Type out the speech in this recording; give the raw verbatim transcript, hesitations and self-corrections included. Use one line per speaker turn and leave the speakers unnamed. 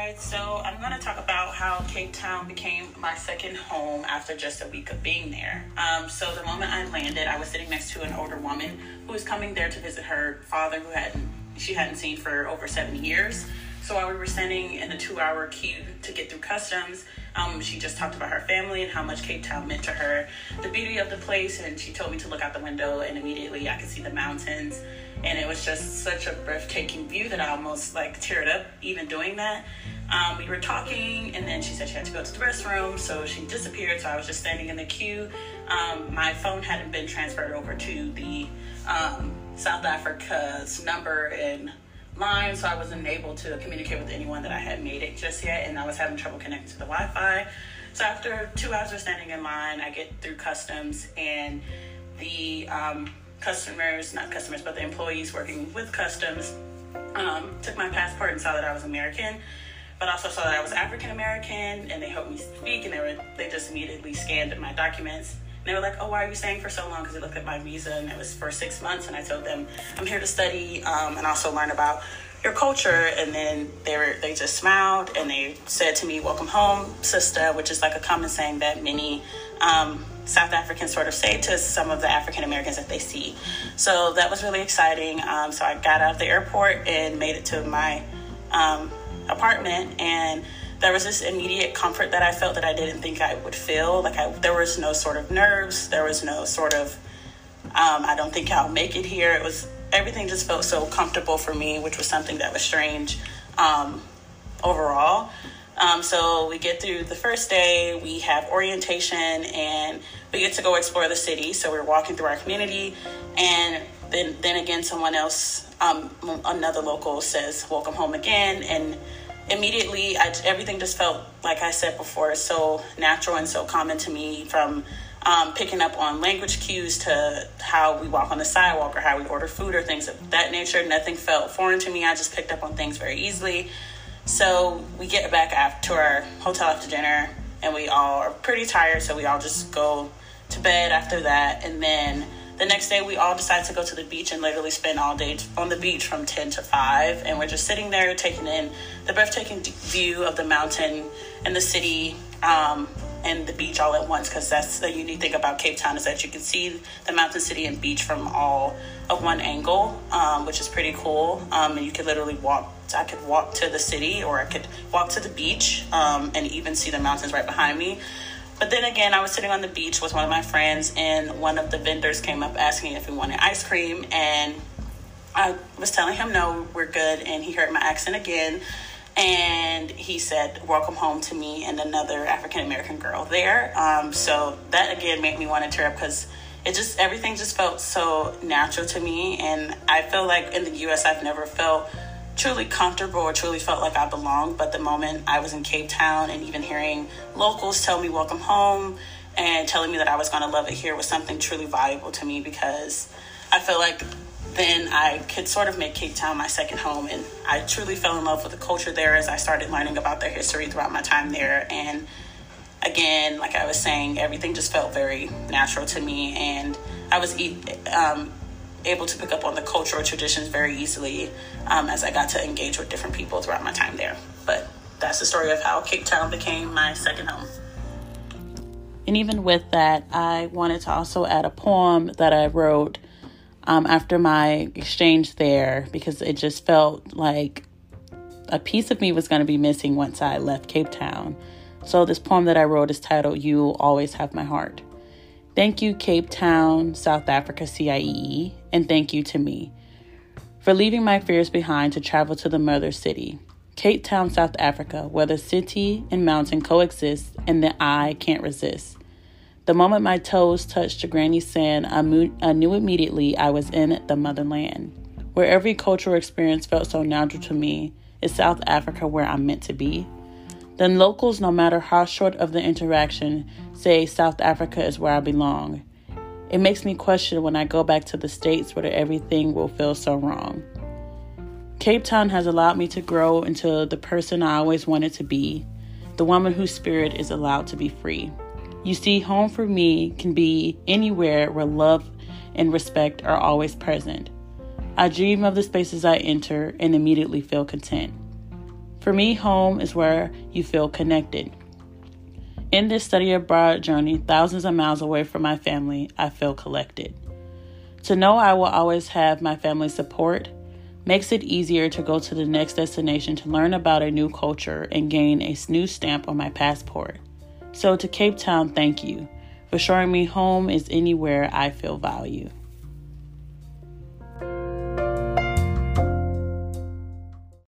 guys. So I'm going to talk about how Cape Town became my second home after just a week of being there. Um, so the moment I landed, I was sitting next to an older woman who was coming there to visit her father who hadn't she hadn't seen for over seven years. So while we were standing in a two-hour queue to get through customs, um, she just talked about her family and how much Cape Town meant to her, the beauty of the place, and she told me to look out the window, and immediately I could see the mountains, and it was just such a breathtaking view that I almost like teared up even doing that. Um, we were talking, and then she said she had to go to the restroom, so she disappeared, so I was just standing in the queue. Um, my phone hadn't been transferred over to the um, South Africa's number and line, so I wasn't able to communicate with anyone that I had made it just yet, and I was having trouble connecting to the Wi-Fi. So after two hours of standing in line, I get through customs, and the um, customers, not customers, but the employees working with customs um, took my passport and saw that I was American, but also saw that I was African American, and they helped me speak, and they were they just immediately scanned my documents. And they were like, oh, why are you staying for so long? Because they looked at my visa, and it was for six months. And I told them, I'm here to study um, and also learn about your culture. And then they were they just smiled, and they said to me, welcome home, sister, which is like a common saying that many um, South Africans sort of say to some of the African Americans that they see. So that was really exciting. Um, so I got out of the airport and made it to my um, apartment, and there was this immediate comfort that I felt that I didn't think I would feel. Like I, there was no sort of nerves. There was no sort of, um, I don't think I'll make it here. It was, everything just felt so comfortable for me, which was something that was strange um, overall. Um, so we get through the first day, we have orientation, and we get to go explore the city. So we're walking through our community, and then, then again, someone else, um, another local says, welcome home again. And immediately, I, everything just felt, like I said before, so natural and so common to me, from um, picking up on language cues to how we walk on the sidewalk or how we order food or things of that nature. Nothing felt foreign to me. I just picked up on things very easily. So we get back after, to our hotel after dinner, and we all are pretty tired, so we all just go to bed after that. And then the next day, we all decide to go to the beach and literally spend all day on the beach from ten to five. And we're just sitting there taking in the breathtaking view of the mountain and the city um, and the beach all at once. Because that's the unique thing about Cape Town, is that you can see the mountain, city, and beach from all of one angle, um, which is pretty cool. Um, and you could literally walk. I could walk to the city, or I could walk to the beach um, and even see the mountains right behind me. But then again, I was sitting on the beach with one of my friends, and one of the vendors came up asking if we wanted ice cream, and I was telling him, no, we're good, and he heard my accent again, and he said, welcome home to me and another African-American girl there. Um, so that, again, made me want to tear up, because it just, everything just felt so natural to me, and I feel like in the U S, I've never felt truly comfortable or truly felt like I belonged. But the moment I was in Cape Town, and even hearing locals tell me welcome home and telling me that I was going to love it here, was something truly valuable to me, because I feel like then I could sort of make Cape Town my second home. And I truly fell in love with the culture there as I started learning about their history throughout my time there. And again, like I was saying, everything just felt very natural to me, and I was um, able to pick up on the cultural traditions very easily um, as I got to engage with different people throughout my time there. But that's the story of how Cape Town became my second home. And even with that, I wanted to also add a poem that I wrote um, after my exchange there, because it just felt like a piece of me was going to be missing once I left Cape Town. So this poem that I wrote is titled, "You'll Always Have My Heart." Thank you, Cape Town, South Africa, C I E E, and thank you to me for leaving my fears behind to travel to the mother city, Cape Town, South Africa, where the city and mountain coexist and the eye can't resist. The moment my toes touched the granny sand, I, mo- I knew immediately I was in the motherland, where every cultural experience felt so natural to me. Is South Africa where I'm meant to be? Then locals, no matter how short of the interaction, say South Africa is where I belong. It makes me question when I go back to the States, where everything will feel so wrong. Cape Town has allowed me to grow into the person I always wanted to be, the woman whose spirit is allowed to be free. You see, home for me can be anywhere where love and respect are always present. I dream of the spaces I enter and immediately feel content. For me, home is where you feel connected. In this study abroad journey, thousands of miles away from my family, I feel collected. To know I will always have my family's support makes it easier to go to the next destination to learn about a new culture and gain a new stamp on my passport. So to Cape Town, thank you for showing me home is anywhere I feel value.